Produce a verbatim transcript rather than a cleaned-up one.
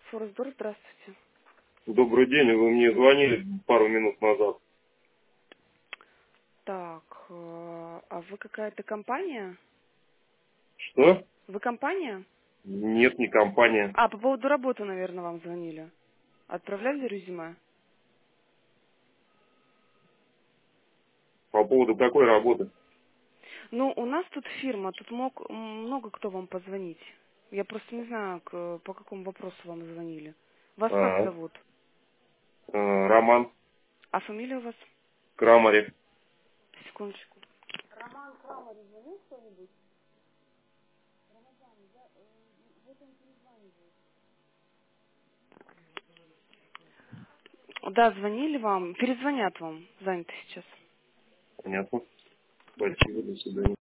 Форестдор, здравствуйте. Добрый день, вы мне звонили пару минут назад. Так, э, а вы какая-то компания? Что? Вы компания? Нет, не компания. А, по поводу работы, наверное, вам звонили. Отправляли резюме? По поводу какой работы? Ну, у нас тут фирма, тут мог м, много кто вам позвонить. Я просто не знаю, к- по какому вопросу вам звонили. Вас как А, зовут? э, Роман А фамилия у вас? Крамарев. Секундочку. Да, звонили вам. Перезвонят вам. Заняты сейчас. Понятно. Спасибо, до свидания.